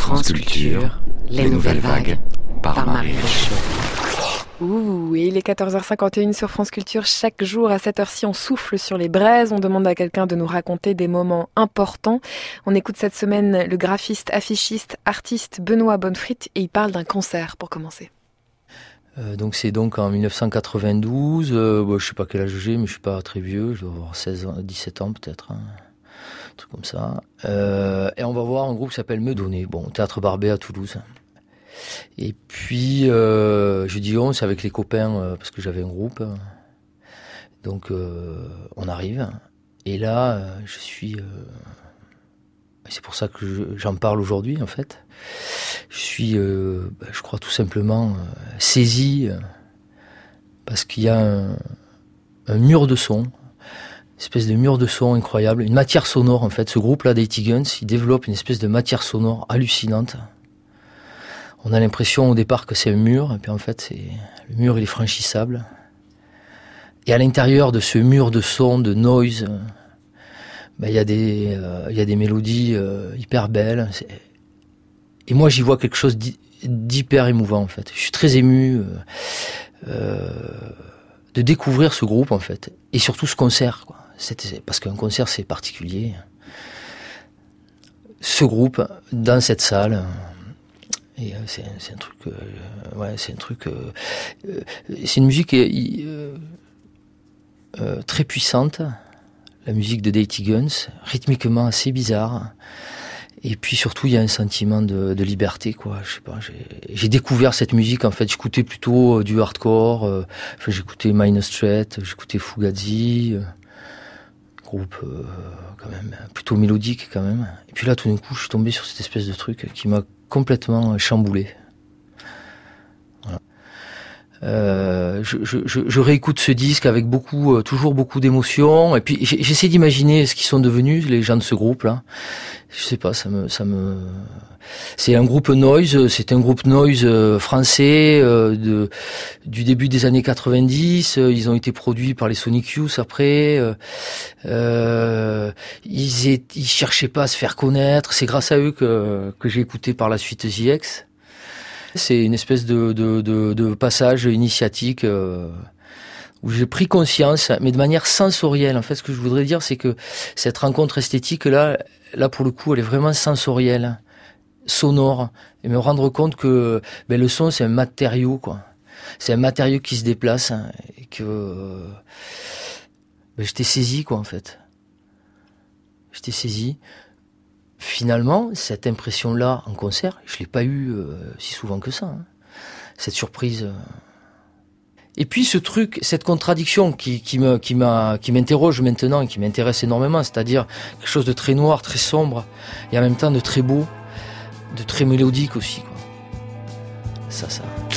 France Culture, les nouvelles vagues, par Marie Richaud. Ouh, et il est 14h51 sur France Culture. Chaque jour à cette heure-ci, on souffle sur les braises. On demande à quelqu'un de nous raconter des moments importants. On écoute cette semaine le graphiste, affichiste, artiste Benoît Bonnefrit et il parle d'un concert pour commencer. C'est en 1992. Je sais pas quel âge j'ai, mais je suis pas très vieux. Je dois avoir 17 ans peut-être. Un truc comme ça. Et on va voir un groupe qui s'appelle Me Donner. Théâtre Barbet à Toulouse. Et puis, je dis c'est avec les copains, parce que j'avais un groupe. Donc, on arrive. Et là, je suis... c'est pour ça que j'en parle aujourd'hui, en fait. Je suis, je crois tout simplement, saisi, parce qu'il y a un mur de son, une espèce de mur de son incroyable, une matière sonore, en fait. Ce groupe-là, d'A.T. Guns, il développe une espèce de matière sonore hallucinante. On a l'impression au départ que c'est un mur, et puis en fait, le mur il est franchissable. Et à l'intérieur de ce mur de son, de noise, il y a des mélodies hyper belles. Et moi, j'y vois quelque chose d'hyper émouvant, en fait. Je suis très ému de découvrir ce groupe, en fait. Et surtout ce concert, quoi. Parce qu'un concert, c'est particulier. Ce groupe, dans cette salle... Et c'est un truc, c'est une musique très puissante, la musique de A.T. Guns, rythmiquement assez bizarre. Et puis surtout, il y a un sentiment de liberté, quoi. Je sais pas, j'ai découvert cette musique, en fait. J'écoutais plutôt du hardcore, j'écoutais Minus Threat, j'écoutais Fugazi, groupe quand même plutôt mélodique quand même. Et puis là, tout d'un coup, je suis tombé sur cette espèce de truc qui m'a complètement chamboulé. Voilà. Je réécoute ce disque avec toujours beaucoup d'émotions, et puis j'essaie d'imaginer ce qu'ils sont devenus les gens de ce groupe-là. Je sais pas, c'est un groupe noise, français du début des années 90. Ils ont été produits par les Sonic Youth après. Ils cherchaient pas à se faire connaître. C'est grâce à eux que j'ai écouté par la suite The X. C'est une espèce de passage initiatique où j'ai pris conscience, mais de manière sensorielle. En fait, ce que je voudrais dire, c'est que cette rencontre esthétique-là, pour le coup, elle est vraiment sensorielle, sonore, et me rendre compte que le son, c'est un matériau, quoi. C'est un matériau qui se déplace, et que j'étais saisi, quoi, en fait. J'étais saisi. Finalement, cette impression-là en concert, je l'ai pas eu si souvent que ça. Hein. Cette surprise. Et puis ce truc, cette contradiction qui m'interroge maintenant et qui m'intéresse énormément, c'est-à-dire quelque chose de très noir, très sombre, et en même temps de très beau, de très mélodique aussi, quoi. Ça.